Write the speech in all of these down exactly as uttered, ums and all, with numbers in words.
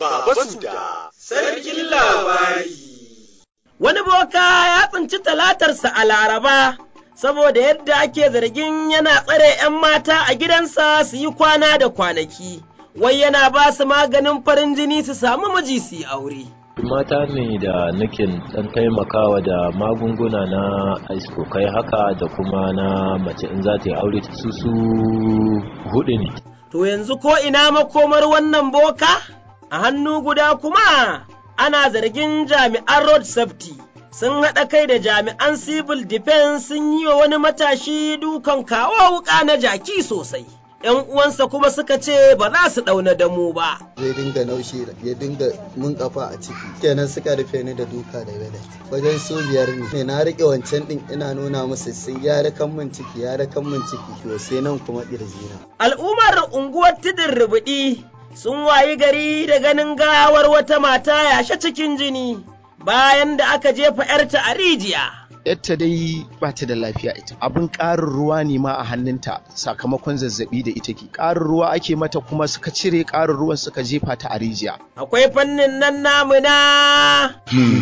Baba Suda, sarkin labari. Wani boka ya tsinci talatarsa a Laraba, saboda yadda ake zargin yana tsare ‘yan mata a gidansa su yi kwana da kwanaki, wai yana ba su maganin farin jini su samu miji su yi aure. Mata ne da nake ɗan taimakawa da magunguna na iskokai haka da kuma na mace in za ta yi aure su su hudu ne. To yanzu ko ina makomar wannan boka? A hannu guda kuma ana zargin jami'an road safety sun haɗa kai da jami'an civil defense sun yi wa wani matashi dukan kawo wuƙa na jaki sosai. ‘Yan uwansa kuma suka ce ba za su ɗauna damu ba. Zai dinga naushi ya dinga mun kafa a ciki. Kenan suka rufe ni da duka da bele. Wajen su biyar ne na riƙe wancan ɗin ina nuna musu sai ya rakan min ciki ya rakan min ciki to sai nan kuma ƙirjina. Al'ummar unguwar Tudun Rubuɗi sun wayi gari da ganin gawar wata mata yashe cikin jini bayan da aka jefa ‘yarta a rijiya. Yarta dai ba ta da lafiya ita. Abin ƙarin ruwa ne ma a hannunta sakamakon zazzabi da ita ke. Ƙarin ruwa ake mata kuma suka cire ƙarin ruwan suka jefa ta a rijiya. Akwai fannin nan namu na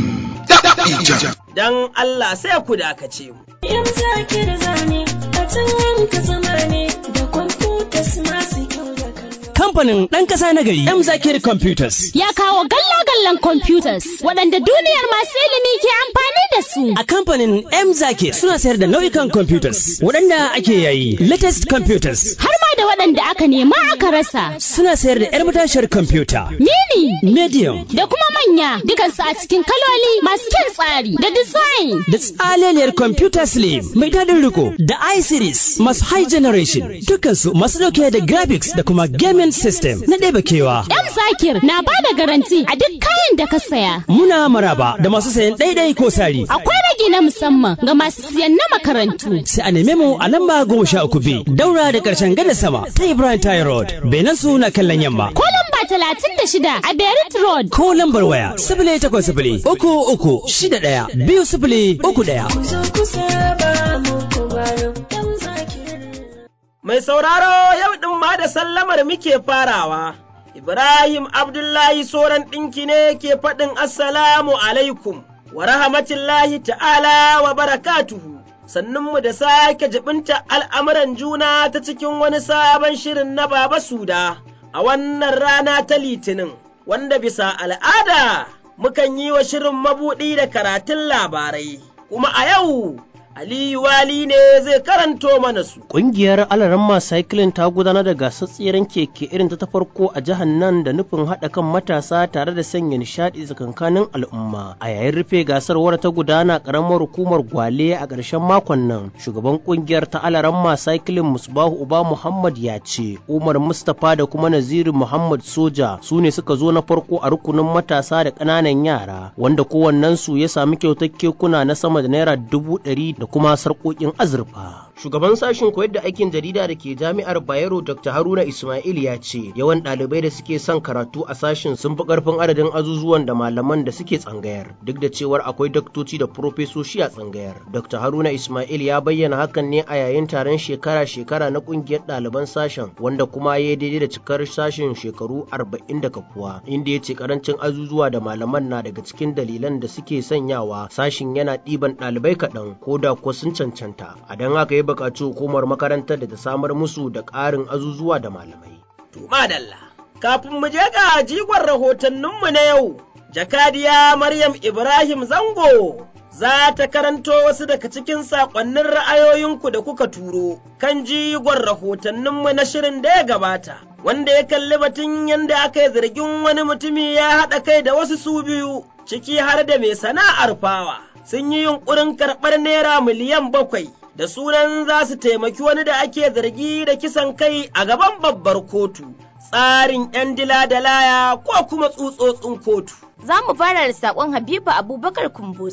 dan Allah sai ku dakace mu. Yan zakir zane a can ka zama ne da kwamfutas masu kyau da Kamfanin ɗan ƙasa na gari M Zakir Computers ya kawo galla-gallan computers waɗanda duniyar masu ilimi ke amfani da su. A kamfanin M Zakir suna sayar da nau'ikan computers waɗanda ake yayi, latest computers. Har ma da waɗanda aka nema aka rasa. Suna sayar da ‘yar matashiyar computer. Mini, medium, da kuma manya, dukansu a cikin kaloli masu kyan tsari da design. Da tsaleliyar computer slim mai daɗin riko da i-series masu high generation. Dukansu masu ɗauke da graphics da kuma gaming system na ɗeba kewa. M Zakir na ba da garanti a duk kayan da ka saya. Muna maraba da masu sayan ɗaiɗai ko sari. Akwai ragi na musamman ga masu siyan na makarantu. Sai a neme mu a lamba goma sha uku B daura da ƙarshen gada sama ta Ibrahim Tayi Road. Benin su na kallon yamma. Ko lamba talatin da shida a Berit Road. Ko lambar waya sifili takwas sifili uku uku shida ɗaya biyu sifili uku ɗaya. Mai sauraro yau ɗin ma da sallamar muke farawa, Ibrahim Abdullahi Soran ɗinki ne ke faɗin Assalamu alaikum wa rahmatullahi ta'ala wa barakatuhu, sannunmu da sake jibinta al'amuran juna ta cikin wani sabon shirin na Baba Suda a wannan rana ta Litinin, wanda bisa al'ada mukan yi wa shirin mabuɗi da karatun labarai, kuma a yau Aliyu Wali ne zai karanto mana su. Ƙungiyar Alaramma Cycling ta gudanar da gasar tseren keke irin ta ta farko a jihar nan da nufin haɗa kan matasa tare da sanya nishaɗi tsakankanin al'umma. A yayin rufe gasar wadda ta gudana ƙaramar hukumar Gwale a ƙarshen makon nan, shugaban ƙungiyar ta Alaramma Cycling Musbahu Uba Muhammad ya ce, Umar Mustapha da kuma Naziru Muhammad Soja su ne suka zo na farko a rukunin matasa da ƙananan yara, wanda kowannensu ya sami kyautar kekuna na sama da naira dubu ɗari da kuma sarƙoƙin azurfa. Shugaban sashen koyar da aikin jarida da ke jami'ar Bayero Doctor Haruna Ismail ya ce yawan ɗalibai da suke son karatu a sashen sun fi ƙarfin adadin azuzuwan da malaman da suke tsangayar, duk da cewar akwai daktoci da profesoshi a tsangayar. Doctor Haruna Ismail ya bayyana hakan ne a yayin taron shekara-shekara na ƙungiyar ɗaliban sashen, wanda kuma ya daidai da cikar sashen shekaru arba'in da kafuwa, inda ya ce ƙarancin azuzuwa da malaman na daga cikin dalilan da suke sanyawa sashen yana ɗiban ɗalibai kaɗan ko da kuwa sun cancanta. A don haka ya buƙaci hukumar makarantar da ta samar musu da ƙarin azuzuwa da malamai. To madalla, kafin mu je ga jigon rahotanninmu na yau, jakadiya Maryam Ibrahim Zango za ta karanto wasu daga cikin saƙonnin ra'ayoyinku da kuka turo kan jigon rahotanninmu na shirin da ya gabata, wanda ya kalli batun yadda aka yi zargin wani mutumi ya haɗa kai da wasu su biyu, ciki har da mai sana'ar fawa. Sun yi yunƙurin karɓar naira miliyan bakwai da sunan za su taimaki wani da ake zargi da kisan kai a gaban babbar kotu, tsarin ‘yan dila da laya ko kuma tsutsotsin kotu. Za mu fara da saƙon Habibu Abubakar Kumboso,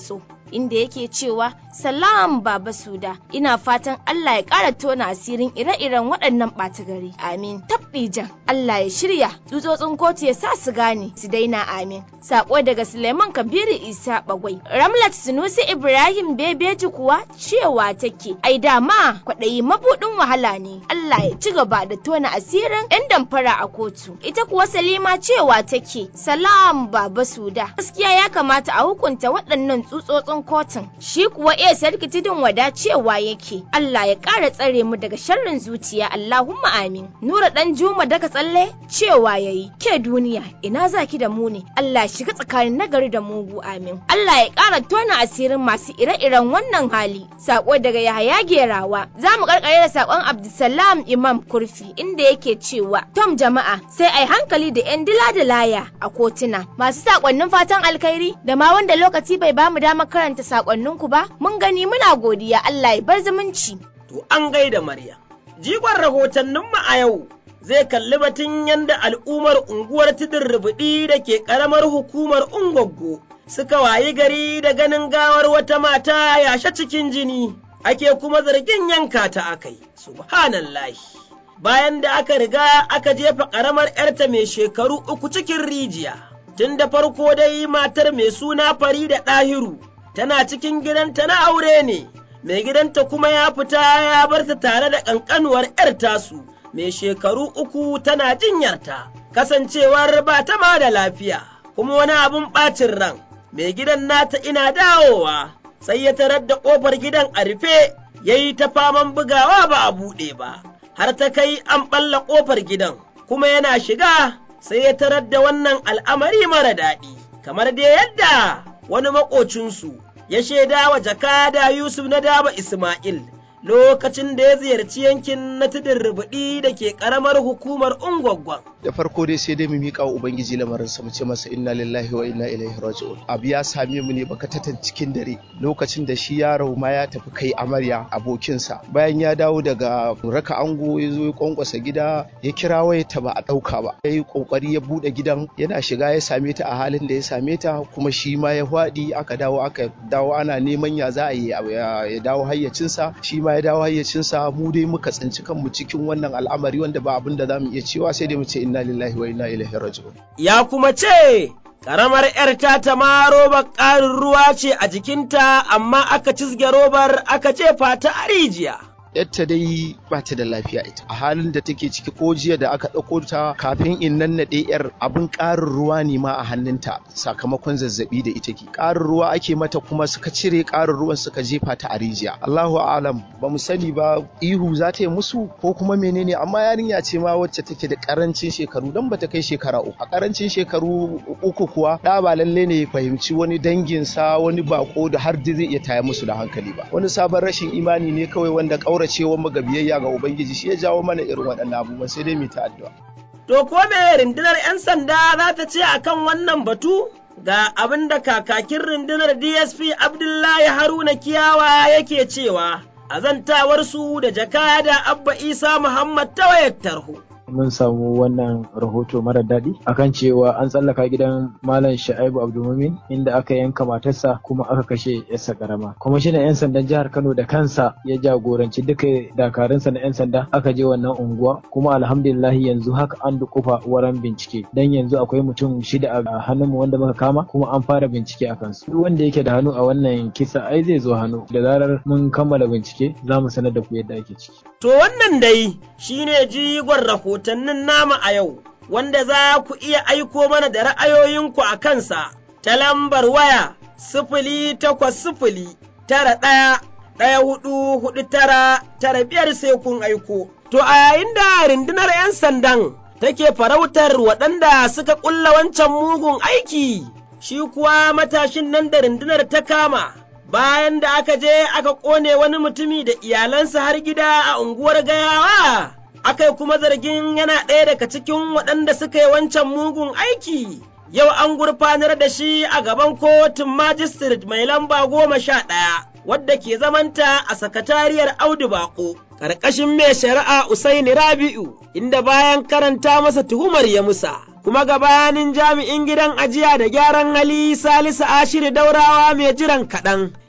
inda yake cewa salam Baba Suda, ina fatan Allah ya ƙara tona asirin ire-iren waɗannan ɓata gari. Amin. Tabdijan Allah ya shirya tsutsotsin kotu ya sa su gane su daina amin. Sako daga Suleiman Kabiru Isa Bagwai. Ramlat Sunusi Ibrahim Bebeji kuwa cewa take ai dama kwaɗayi mabuɗin wahala ne. Allah ya ci gaba da tona asirin 'yan damfara a kotu. Ita kuwa Salima cewa take salam Baba Suda, gaskiya ya kamata a hukunta waɗannan tsutsotsin kotun. Shi kuwa iya sarki tudun wada cewa yake Allah ya ƙara tsare mu daga sharrin zuciya Allahumma amin. Nura ɗan Juma daga tsalle cewa yayi ke duniya ina zaki da mu ne, Allah shiga tsakanin nagari da mugu amin. Allah ya ƙara tona asirin masu ire-iren wannan hali. Sako daga Yahaya Gerawa. Za mu karkare da sakon Abdulsalam Imam Kurfi inda yake cewa tom jama'a sai ai hankali da 'yan dila da laya a kotuna. Masu sakonnin fatan alkhairi da ma wanda lokaci bai bamu damar karanta sakonninku ba, mun gani muna godiya, Allah ya bar zumunci. To an gaida Maryam. Jigon rahotanninmu a yau zai kalli batun yanda al'ummar unguwar Tudun Rubuɗi da ke ƙaramar hukumar Ungwaggo suka wayi gari da ganin gawar wata mata yashe cikin jini, ake kuma zargin yanka ta akai. Subhanallahi. Bayan da aka riga aka jefa ƙaramar ‘yarta mai shekaru uku cikin rijiya, tun da farko dai matar mai suna Farida Ɗahiru tana cikin gidanta na aure ne, mai gidanta kuma ya fita ya bar ta tare da ƙanƙanuwar ‘yar tasu mai shekaru uku tana jinyarta, kasancewar ba ta ma da lafiya, kuma wani abin ɓacin ran, mai gidan nata ina dawowa, sai ya tarar da ƙofar gidan a rufe, ya yi ta faman bugawa ba a buɗe ba, har ta kai an ɓalla ƙofar gidan, kuma yana shiga sai ya tarar da wannan al'amari mara daɗi, kamar dai yadda wani maƙocinsu ya shaida wa jakada Yusuf na Daba Ismail lokacin da ya ziyarci yankin na Tudun Rubuɗi da ke ƙaramar hukumar Ungwaggwan. Da farko dai sai dai mu miƙa wa Ubangiji lamarin sa mu ce masa inna lillahi wa inna ilaihi raji'un. Abu ya same mu ne bakatatan cikin dare lokacin da shi yaro ma ya tafi kai amarya abokinsa. Bayan ya dawo daga raka ango ya zo ya kwankwasa gida ya kira waya ta ba a ɗauka ba. Ya yi ƙoƙari ya buɗe gidan yana shiga ya same ta a halin da ya same ta kuma shi ma ya faɗi aka dawo aka dawo ana neman ya za a yi ya dawo hayyacinsa shi ma ya dawo hayyacinsa mu dai muka tsinci kanmu cikin wannan al'amari wanda ba abin da za mu iya cewa sai dai mu ce inna lillahi wa inna ilaihi raji'un. Ya kuma ce ƙaramar ‘yar ta ma robar ƙarin ruwa ce a jikinta amma aka cizge robar aka jefa ta a rijiya. Yadda dai ba ta da lafiya ita a halin da take ciki ko jiya da aka ɗauko ta kafin in nannaɗe yar abin ƙarin ruwa ne ma a hannunta sakamakon zazzabi da ita ke ƙarin ruwa ake mata kuma suka cire ƙarin ruwan suka jefa ta a rijiya. Allahu a'lam ba mu sani ba ihu za ta yi musu ko kuma menene amma yarinya ce ma wacce take da ƙarancin shekaru dan bata kai shekara uku a ƙarancin shekaru uku kuwa da ba lalle ne ya fahimci wani danginsa wani bako da har da zai iya taya musu da hankali ba wani sabon rashin imani ne kawai wanda ƙaura cewa muga biyayya ga Ubangiji shi ya jawo mana irin waɗannan abubuwan sai dai mu ta addu'a. To ko me rundunar 'yan sanda za ta ce akan wannan batu? Ga abin da kakakin rundunar D S P Abdullahi Haruna Kiyawa yake cewa a zantawarsu da jakada Abba Isa Muhammad ta wayar tarho. Mun samu wannan rahoto mara daɗi akan cewa an tsallaka gidan Malam Sha'ibu Abdulmumin inda aka yanka matarsa kuma aka kashe yarsa karama. Kwamishinan 'yan sandan jihar Kano da kansa ya jagoranci duka dakarunsa na 'yan sanda aka je wannan unguwa kuma alhamdulillahi yanzu haka an dukufa wurin bincike dan yanzu akwai mutum shida a hannunmu wanda muka kama kuma an fara bincike a kansu. Duk wanda yake da hannu a wannan kisa ai zai zo hannu da zarar mun kammala bincike za mu sanar da ku yadda ake ciki. To wannan dai shine jigon rahoto rahotannin nama a yau, wanda za ku iya aiko mana da ra'ayoyinku a kansa ta lambar waya sifili takwas sifili tara ɗaya ɗaya hudu hudu tara tara biyar sai kun aiko. To a yayin da rundunar 'yan sandan take farautar waɗanda suka ƙulla wancan mugun aiki, shi kuwa matashin nan da rundunar ta kama bayan da aka je aka ƙone wani mutumi da iyalansa har gida a unguwar Gayawa. Akai kuma zargin yana ɗaya daga cikin waɗanda suka yi wancan mugun aiki, yau an gurfanar da shi a gaban kotun magistrate mai lamba goma sha ɗaya, wadda ke zamanta a sakatariyar Audu Bako, ƙarƙashin mai shari'a Usaini Rabi'u, inda bayan karanta masa tuhumar ya musa. Kuma gabanin jami'in gidan ajiya da gyaran hali Salisu Ashiru Daurawa mai jiran kaɗan,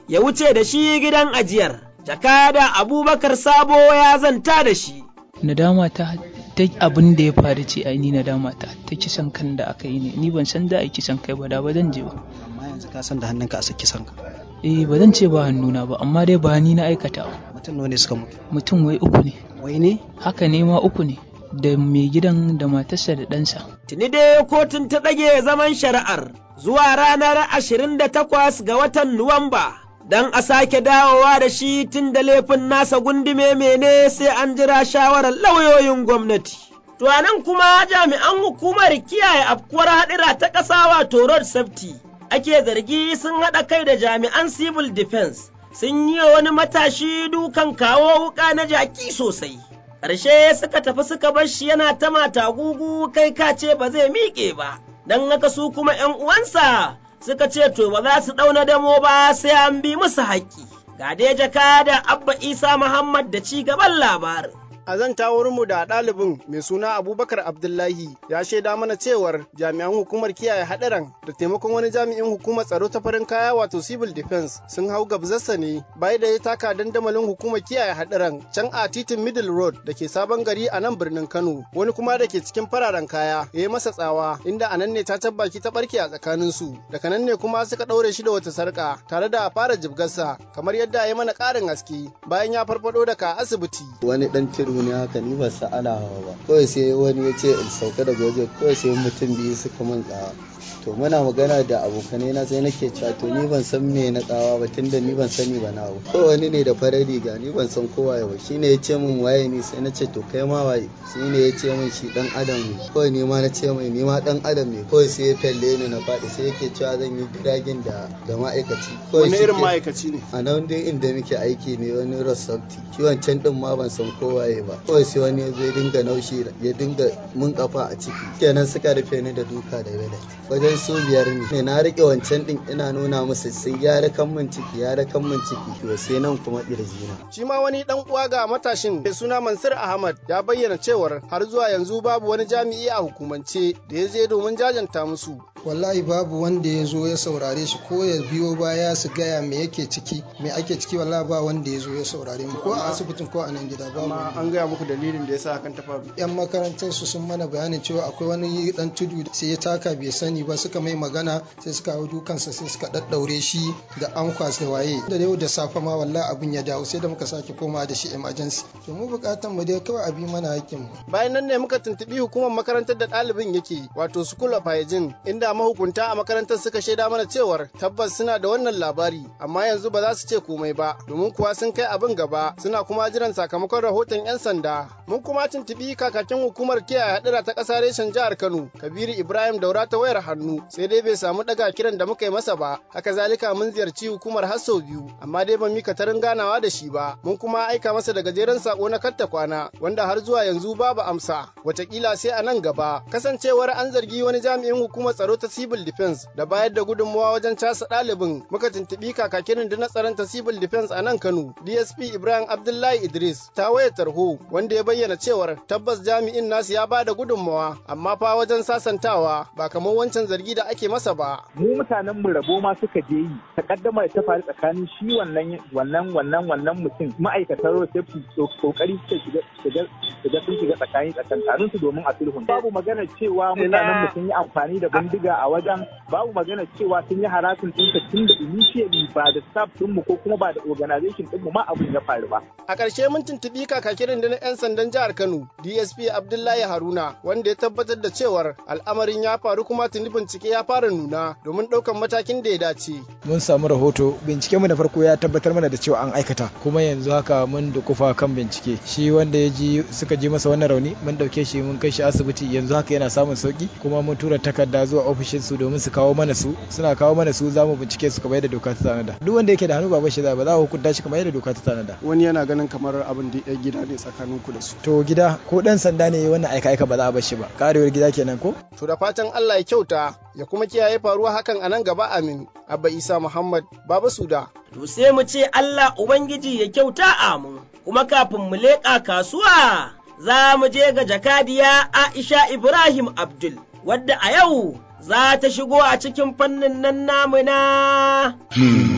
ya wuce da shi gidan ajiyar. Jakada Abubakar Sabo ya zanta da shi. Nadama ta ta abin da ya faru ce ai ni nadama ta ta kisan kan da aka yi ne, ni ban san da ai kisan kai ba da ba zan je ba. Amma yanzu ka san da hannunka a saki kisan ka. Eh ba zan ce ba hannuna ba, amma dai ba ni na aikata ba. Mutum nawa ne suka mutu? Mutum wai uku ne. Wai ne? Haka ne ma uku ne. Da mai gidan da matarsa da ɗansa. Tuni dai kotun ta ɗage zaman shari'ar zuwa ranar ashirin da takwas ga watan Nuwamba. Don a sake dawowa da shi tun da laifin nasa gundume mene sai an jira shawarar lauyoyin gwamnati. To a nan kuma jami'an hukumar kiyaye afkuwar haɗura ta ƙasa wato road safety ake zargi sun haɗa kai da jami'an civil defense sun yi wani matashi dukan kawo wuƙa na jaki sosai. Ƙarshe suka tafi suka bar shi yana ta mata gugu kai kace ba zai miƙe ba, don haka su kuma ‘yan uwansa suka ce to ba za su ɗauna damo ba sai an bi musu haƙƙi. Ga dai jaka da Abba Isa Muhammad da ci gaban labarin. A zantawarmu da ɗalibin mai suna Abubakar Abdullahi ya shaida mana cewar jami'an hukumar kiyaye haɗaran da taimakon wani jami'in hukumar tsaro ta farin kaya wato civil defense sun hau gabzarsa ne bayan da ya taka dandamalin hukumar kiyaye haɗaran can a titin Middle Road da ke sabon gari a nan birnin Kano, wani kuma da ke cikin fararen kaya ya yi masa tsawa inda a nan ne ta tabbaki ta ɓarke a tsakaninsu. Daga nan ne kuma suka ɗaure shi da wata sarƙa tare da fara jibgarsa kamar yadda ya mana ƙarin haske bayan ya farfaɗo daga asibiti. Wani ɗan tiru ne haka ni ba sa ana hawa ba, kawai sai wani ya ce in sauka daga waje, kawai sai mutum biyu suka man tsawa. To muna magana da abokanai na sai nake cewa to ni ban san me na tsawa ba tunda ni ban sani ba na abu. Ko wani ne da farar riga ni ban san kowa ba, shine ya ce min waye ni, sai na ce to kai ma waye, shine ya ce min shi dan adam ne. Kawai ni ma na ce mai ni ma dan adam ne, kawai sai ya falle ni na faɗi, sai yake cewa zan yi dragin da da ma'aikaci. Wani irin ma'aikaci ne? A nan dai inda muke aiki ne wani rasafti, shi wancan din ma ban san kowaye ba. Kawai sai wani ya zo ya dinga naushi ya dinga mun kafa a ciki, kenan suka rufe ni da duka da bele. Wajen su biyar ne na rike wancan din ina nuna musu sai ya rakan min ciki ya rakan min ciki to sai nan kuma kirjina. Shi ma wani dan uwa ga matashin mai suna Mansur Ahmad ya bayyana cewar har zuwa yanzu babu wani jami'i a hukumance da ya je domin jajanta musu. Wallahi babu wanda ya zo ya saurare shi ko ya biyo baya su gaya me yake ciki me ake ciki, wallahi ba wanda ya zo ya saurare mu ko a asibitin ko a nan gida babu. Amma an gaya muku dalilin da yasa hakan ta faru? Yan makarantar su sun mana bayanin cewa akwai wani dan tudu sai ya taka bai sani ba, suka mai magana sai suka hau dukansa sai suka daddaure shi da ankwas da waye. Da yau da safe ma wallahi abin ya dawo sai da muka sake komawa da shi emergency. To mu bukatan mu dai kawai a bi mana hakkin mu. Bayan nan ne muka tuntubi hukumar makarantar da ɗalibin yake wato School of Hygiene, inda mahukunta a makarantar suka shaida mana cewar tabbas suna da wannan labari amma yanzu ba za su ce komai ba domin kuwa sun kai abin gaba suna kuma jiran sakamakon rahoton 'yan sanda. Mun kuma tuntubi kakakin hukumar kiyaye hadura ta ƙasa reshen jihar Kano Kabiru Ibrahim Daura ta wayar hannu sai dai bai samu daga kiran da muka yi masa ba. Haka zalika mun ziyarci hukumar har sau biyu amma dai ban mika tarin ganawa da shi ba. Mun kuma aika masa da gajeren sako na katta kwana wanda har zuwa yanzu babu amsa. Wataƙila sai a nan gaba kasancewar an zargi wani jami'in hukumar tsaro ta civil defense da bayar da gudunmawa wajen casa ɗalibin. Muka tuntuɓi kakakin rundunar tsaron ta civil defense a nan Kano D S P Ibrahim Abdullahi Idris ta wayar tarho wanda ya bayyana cewar tabbas jami'in nasu ya bada gudunmawa amma fa wajen sasantawa ba kamar wancan zargi da ake masa ba. Mu mutanen mu rabo ma suka je yi takaddama da ta faru tsakanin shi wannan wannan wannan wannan mutum ma'aikatan road safety kokari suka shiga shiga shiga sun shiga tsakani tsakanin su domin a sulhun. Babu magana cewa mutanen mu sun yi amfani da bindiga a wajen, babu magana cewa sun yi harasin ɗinka tun da initially ba da staff ɗinmu ko kuma ba da organization ɗinmu ma abun ya faru ba. A ƙarshe mun tuntuɓi kakakin rundunar 'yan sandan jihar Kano D S P Abdullahi Haruna wanda ya tabbatar da cewar al'amarin ya faru kuma tuni bincike ya fara nuna domin ɗaukan matakin da ya dace. Mun samu rahoto, bincike mu da farko ya tabbatar mana da cewa an aikata kuma yanzu haka mun dukufa kan bincike. Shi wanda ya ji suka ji masa wannan rauni mun ɗauke shi mun kai shi asibiti yanzu haka yana samun sauki kuma mun tura takarda zuwa ofishin su domin su kawo mana su, suna kawo mana su za mu bincike su kamar yadda doka ta tanada. Duk wanda yake da hannu ba bashi za ba za a hukunta shi kamar yadda doka ta tanada. Wani yana ganin kamar abin da ya gida ne tsakanin ku da su. To gida ko dan sanda ne wannan aika aika ba za a bar shi ba. Karewar gida kenan ko? To da fatan Allah ya kyauta ya kuma kiyaye faruwa hakan a nan gaba amin. Abba Isa Muhammad Baba Suda. To sai mu ce Allah Ubangiji ya kyauta amin. Kuma kafin mu leƙa kasuwa za mu je ga jakadiya Aisha Ibrahim Abdul wadda a yau za ta shigo a cikin fannin nan namu na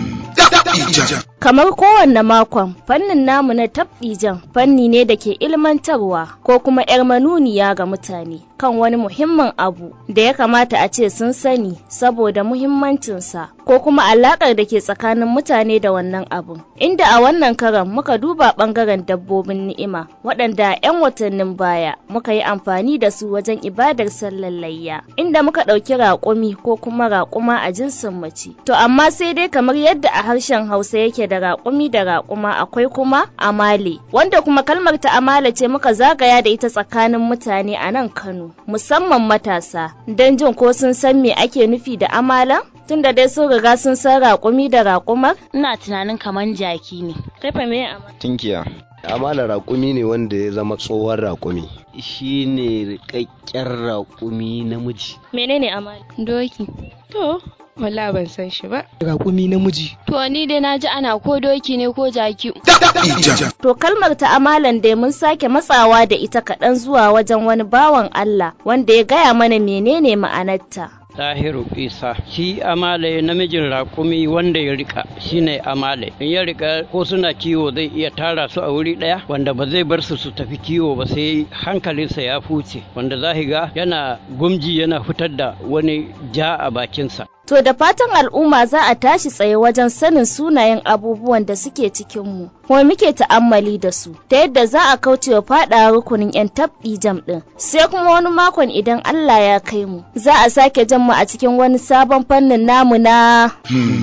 Kamar kowanne makon, fannin namu na tabɗijan fanni ne da ke ilmantarwa ko kuma 'yar manuniya ga mutane kan wani muhimmin abu da ya kamata a ce sun sani saboda muhimmancinsa ko kuma alaƙar da ke tsakanin mutane da wannan abun. Inda a wannan karan muka duba ɓangaren dabbobin ni'ima waɗanda 'yan watannin baya muka yi amfani da su wajen ibadar sallar layya, inda muka ɗauki raƙumi ko kuma raƙuma a jinsin mace. To amma sai dai kamar yadda a harshen Hausa yake da raƙumi da raƙuma akwai kuma amale, wanda kuma kalmar ta amale ce muka zagaya da ita tsakanin mutane a nan Kano, musamman matasa, don jin ko sun san me ake nufi da amala? Tunda dai sun riga sun san raƙumi da raƙumar? Ina tunanin kaman jaki ne. Kai fa me amala? Tinkiya. Amala raƙumi ne wanda ya zama tsohon raƙumi. Shi ne riƙaƙƙen raƙumi namiji. Menene amala? Doki. To, wala ban san shi ba. Raƙumi namiji. To ni dai na ji ana ko doki ne ko jaki. To kalmar ta amalan dai mun sake matsawa da ita kaɗan zuwa wajen wani bawan Allah wanda ya gaya mana menene ma'anarta. Tahiru Isa shi amale namijin raƙumi wanda ya rika shine amale. In ya rika ko suna kiwo zai iya tara su a wuri ɗaya wanda ba zai bar su su tafi kiwo ba sai hankalinsa ya fuce, wanda za ga yana gumji yana fitar da wani ja a bakinsa. To da fatan al'umma za a tashi tsaye wajen sanin sunayen abubuwan da suke cikinmu, kuma muke ta'ammali da su, ta yadda za a kauce wa faɗa rukunin 'yan tabɗi jam ɗin. Sai kuma wani makon idan Allah ya kai mu, za a sake jan mu a cikin wani sabon fannin namu na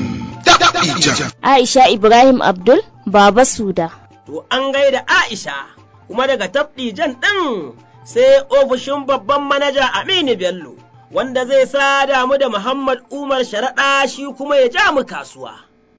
Aisha Ibrahim Abdul, Baba Suda. To an gaida Aisha, kuma daga tabɗi jan ɗin sai ofishin babban manaja Aminu Bello, wanda zai sada mu da Muhammad Umar Sharaɗa shi kuma ya ja mu kasuwa.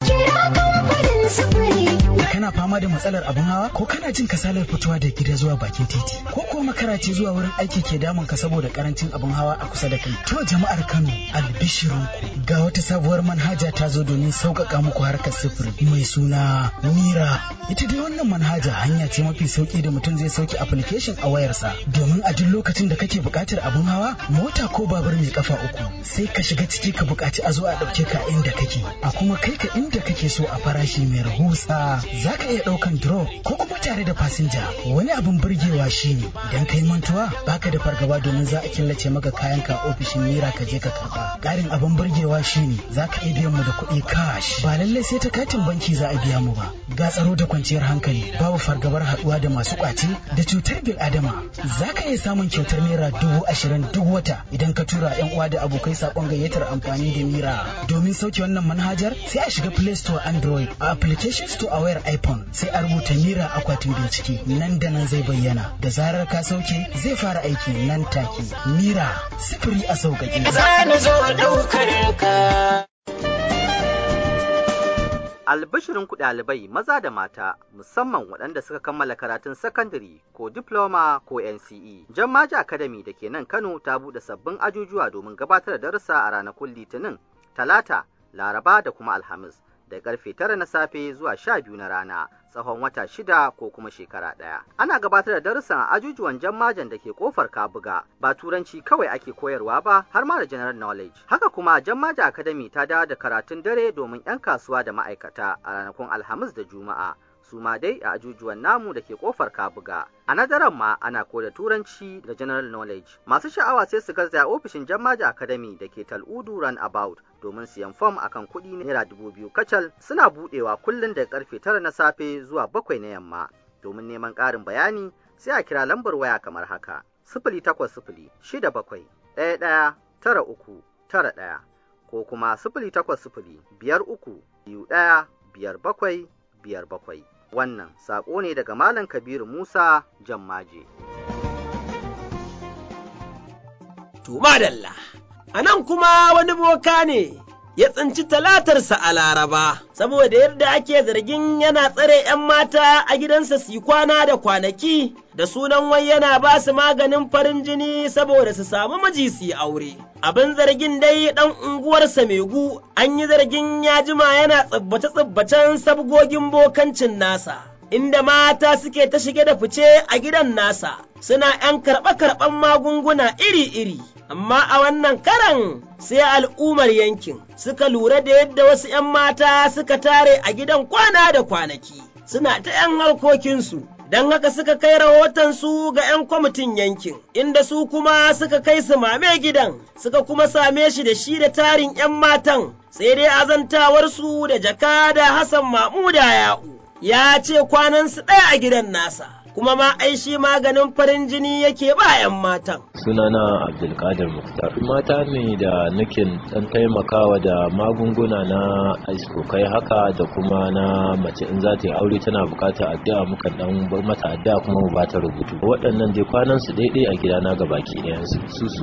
Kana fama da matsalar abin hawa ko kana jin kasalar fitowa da gida zuwa bakin titi ko ko makaraci zuwa wurin aiki ke damun ka saboda karancin abin hawa a kusa da kai? To jama'ar Kano, albishirun ga wata sabuwar manhaja ta zo domin sauƙaƙa muku harkar sufuri mai suna Mira. Ita dai wannan manhaja hanya ce mafi sauƙi da mutum zai sauke application a wayarsa domin a duk lokacin da kake buƙatar abin hawa, mota ko babur mai kafa uku, sai ka shiga ciki ka buƙaci a zo a ɗauke ka inda kake a kuma kai ka inda kake so a farashi mai rahusa. Za ka iya ɗaukan drop ko kuma tare da fasinja. Wani abin burgewa shine idan kai mantuwa baka da fargaba domin za a killace maka kayan ka ofishin Mira ka je ka karɓa. Ƙarin abin burgewa shine za ka iya biyan mu da kuɗi cash, ba lallai sai ta katin banki za a biya mu ba. Ga tsaro da kwanciyar hankali, babu fargabar haɗuwa da masu ƙwace da cutar bil adama. Za ka iya samun kyautar naira dubu ashirin duk wata idan ka tura 'yan uwa da abokai saƙon gayyatar amfani da Mira. Domin sauke wannan manhajar sai a shiga Play Store Android, a application store a wayar iPhone sai a rubuta Mira akwatin bincike, nan da nan zai bayyana. Da zarar ka sauke zai fara aiki nan take. Mira, sifiri a sauƙaƙe. Zani zo ɗaukar ka. Albishirin ku ɗalibai maza da mata, musamman waɗanda suka kammala karatun sakandare ko diploma ko N C E. Jammaji Academy da ke nan Kano ta buɗe sabbin ajujuwa domin gabatar da darussa a ranakun Litinin, Talata, Laraba da kuma Alhamis, da karfe tara na safe zuwa sha biyu na rana, tsawon wata shida ko kuma shekara ɗaya. Ana gabatar da darussan a ajujuwan jammajan da ke kofar Kabuga, ba turanci kawai ake koyarwa ba, har ma da general knowledge. Haka kuma Jammaji Academy ta dawo da karatun dare domin 'yan kasuwa da ma'aikata a ranakun Alhamis da Juma'a, su ma dai a ajujuwan namu da ke kofar Kabuga. A nadaran ma ana koda turanci da general knowledge. Masu sha'awa sai su garzaya ofishin Jammaji Academy da ke Tal'udu Runabout domin siyan fom akan kuɗi naira dubu biyu kacal. Suna buɗewa kullum daga karfe tara na safe zuwa bakwai na yamma. Domin neman ƙarin bayani sai a kira lambar waya kamar haka: sifili takwas sifili shida bakwai ɗaya ɗaya tara uku tara ɗaya ko kuma sifili takwas sifili biyar uku biyu ɗaya biyar bakwai biyar bakwai. Wannan saƙo ne daga Malam Kabiru Musa Jammaje. To madalla, a nan kuma wani boka ne ya tsinci talatarsa a Laraba, saboda yadda ake zargin yana tsare ‘yan mata a gidansa su yi kwana da kwanaki, da sunan wai yana ba su maganin farin jini saboda su samu miji su yi aure. Abin zargin dai ɗan unguwarsa Megu, an yi zargin ya jima yana tsibbace-tsibbacen sabgogin bokancin nasa, inda mata suke ta shige da fice a gidan nasa, suna ‘yan karɓe-karɓen magunguna iri-iri, amma a wannan karan sai al'ummar yankin suka lura da yadda wasu ‘yan mata suka tare a gidan kwana da kwanaki, suna ta ‘yan harkokinsu. Don haka suka kai rahotonsu ga ‘yan kwamitin yankin, inda su kuma suka kai su mame gidan, suka kuma same shi da shi da tarin ‘yan matan, sai dai azantawarsu da jakada Hassan Mamuda Ya'u, ya ce kwanansu ɗaya a gidan nasa. kuma ma ai shi maganin farin jini yake ba ‘yan matan. Sunana Abdulkadir Muktar. Mata ne da nake dan taimakawa da magunguna na iskokai haka da kuma na mace in za ta yi aure tana bukatar addu'a muka dan bar mata addu'a kuma mu bata rubutu. Waɗannan dai kwanan su daidai a gidana ga baki ɗayan su. Su su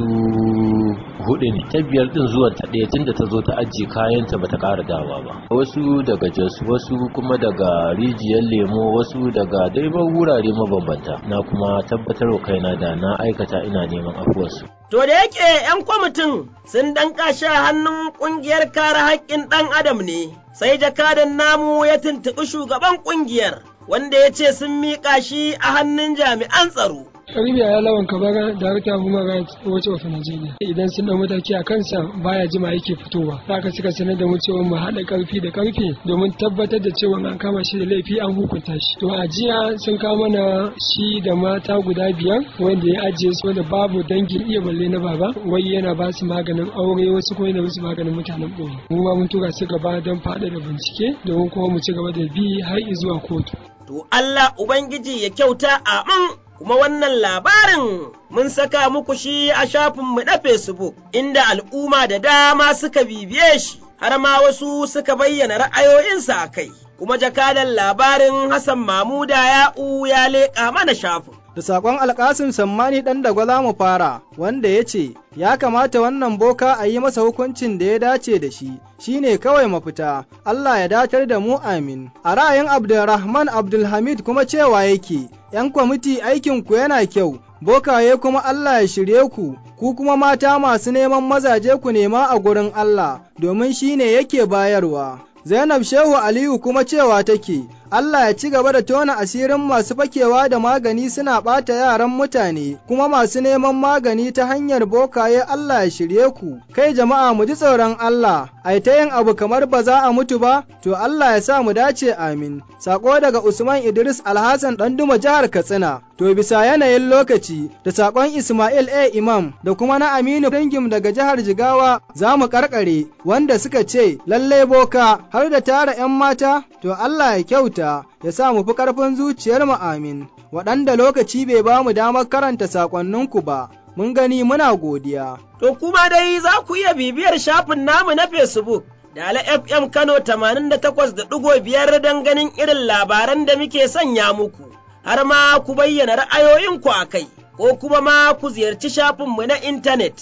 hudu ne. Ta biyar din zuwa ta ɗaya tunda ta zo ta ajiye kayanta bata ƙara dawa ba. Wasu daga Jos, wasu kuma daga Rijiyar Lemo, wasu daga dai wurare mabambanta. Na kuma tabbatar wa kaina da na aikata ina neman afuwarsu. To da yake ‘yan kwamitin sun danƙa shi a hannun ƙungiyar kare haƙƙin ɗan adam ne, sai jakadan namu ya tuntuɓi shugaban ƙungiyar, wanda ya ce sun miƙa shi a hannun jami'an tsaro. Karibiya ya lawan kabara darakta Human Rights Watch of Nigeria. Idan sun dau mataki a kansa baya jima yake fitowa. Haka suka sanar da mu cewa mu haɗa ƙarfi da ƙarfe domin tabbatar da cewa an kama shi da laifi an hukunta shi. To a jiya sun kawo mana shi da mata guda biyar wanda ya ajiye su wanda babu dangin iya balle na baba. Wai yana ba su maganin aure wasu kuma yana musu maganin mutanen ɓoye. Mu ma mun tura su gaba don faɗa da bincike domin kuma mu ci gaba da bi har zuwa kotu. To Allah Ubangiji ya kyauta amin. Kuma wannan labarin mun saka muku shi a shafinmu na Facebook, inda al'umma da dama suka bibiye shi, har ma wasu suka bayyana ra'ayoyinsa a kai, kuma jakadan labarin Hassan Mamuda Ya'u ya leƙa mana shafin. Da saƙon Alƙasim Sammani ɗan Dagwa za mu fara, wanda ya ce, ya kamata wannan boka a yi masa hukuncin da ya dace da shi, shi ne kawai mafita, Allah ya datar da mu amin. A ra'ayin Abdulrahman Abdulhamid kuma cewa yake, ‘yan kwamiti aikinku yana kyau, bokaye kuma Allah ya shirye ku, ku kuma mata masu neman mazaje ku nema a gurin Allah, domin shi ne yake bayarwa. Zainab Shehu Aliyu kuma cewa take, Allah ya ci gaba da tona asirin masu fakewa da magani suna ɓata yaran mutane, kuma masu neman magani ta hanyar bokaye Allah ya shirye ku. Kai jama'a mu ji tsoron Allah, ai ta yin abu kamar ba za a mutu ba, to Allah ya sa mu dace amin. Sako daga Usman Idris Alhassan Ɗanduma jihar Katsina. To bisa yanayin lokaci da saƙon Ismail A. Imam da kuma na Aminu Ringim daga jihar Jigawa za mu ƙarƙare, wanda suka ce lallai boka har da tara ‘yan mata, to Allah ya kyauta ya sa mu fi ƙarfin zuciyar mu amin. Waɗanda lokaci bai ba mu damar karanta saƙonninku ba, mun gani muna godiya. To kuma dai za ku iya bibiyar shafin namu na Facebook. Dala F M Kano tamanin da takwas da ɗigo biyar don ganin irin labaran da muke sanya muku. Har ma ku bayyana ra'ayoyinku a kai, ko kuma ma ku ziyarci shafinmu na intanet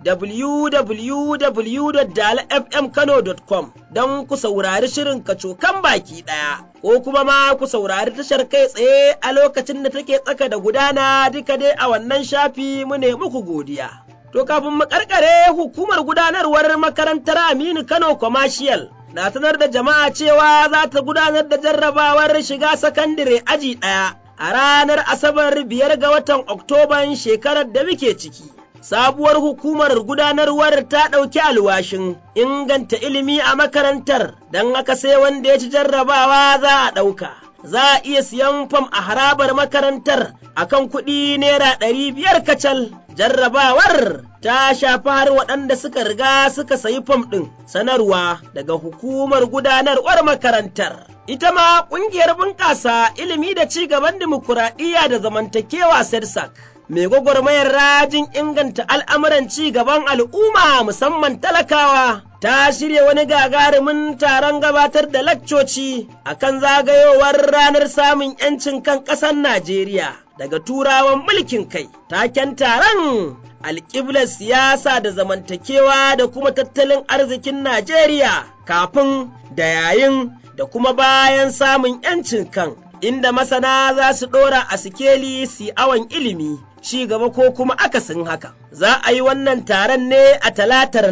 w w w dot dala f m kano dot com don ku saurari shirin kacokan baki ɗaya, ko kuma ma ku saurari tashar kai tsaye a lokacin da take tsaka da gudana duka dai a wannan shafi mu ne muku godiya. To kafin mu karkare, hukumar gudanarwar makarantar Aminu Kano Commercial na sanar da jama'a cewa za ta gudanar da jarrabawar shiga sakandire aji ɗaya a ranar Asabar biyar ga watan Oktoban shekarar da muke ciki. Sabuwar hukumar gudanarwar ta ɗauki alwashin inganta ilimi a makarantar, don haka sai wanda ya ci jarrabawa za a ɗauka. Za a iya siyan fam a harabar makarantar akan kuɗi naira ɗari biyar kacal. Jarrabawar ta shafi har waɗanda suka riga suka sayi fam ɗin. Sanarwa daga hukumar gudanarwar makarantar. Ita ma ƙungiyar bunƙasa ilimi da ci gaban dimokuraɗiyya da zamantakewa SEDSAC, mai gwagwarmayar rajin inganta al'amuran ci gaban al'umma musamman talakawa, ta shirya wani gagarumin taron gabatar da lakcoci a kan zagayowar ranar samun ‘yancin kan ƙasar Najeriya daga turawan mulkin kai. Taken taron alƙiblar siyasa da zamantakewa da kuma tattalin arzikin Najeriya kafin da yayin da kuma bayan samun ‘yancin kan, inda masana za su ɗora a sikeli su awon ilimi, ci gaba ko kuma akasin haka. Za a yi wannan taron ne a talatar nan,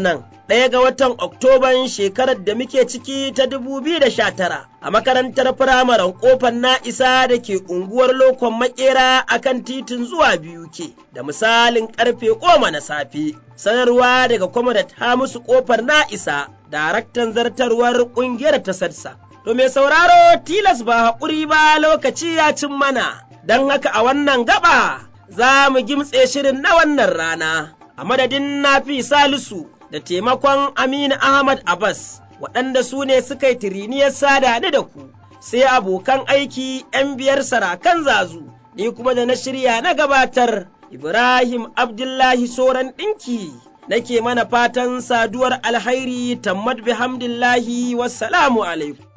ɗaya ga watan Oktoban shekarar da muke ciki ta dubu biyu da sha tara a makarantar firamaren ƙofar Na'isa da ke unguwar Lokon Makera a kan titin zuwa biyu ke da misalin ƙarfe goma na safe. Sanarwa daga Kwamadat Hamisu ƙofar Na'isa, daraktan zartarwar ƙungiyar ta Sadsa. To mai sauraro tilas ba haƙuri ba lokaci ya cin mana, don haka a wannan gaba za mu gimtse shirin na wannan rana. A madadin Nafi Salisu da taimakon Aminu Ahmad Abbas, waɗanda su ne suka yi tiriniyar sada ni da ku, sai abokan aiki ‘yan biyar sarakan zazu, ni kuma da na shirya na gabatar, Ibrahim Abdullahi Soran ɗinki, nake mana fatan saduwar alhairi tammad bihamdillahi wassalamu alaikum.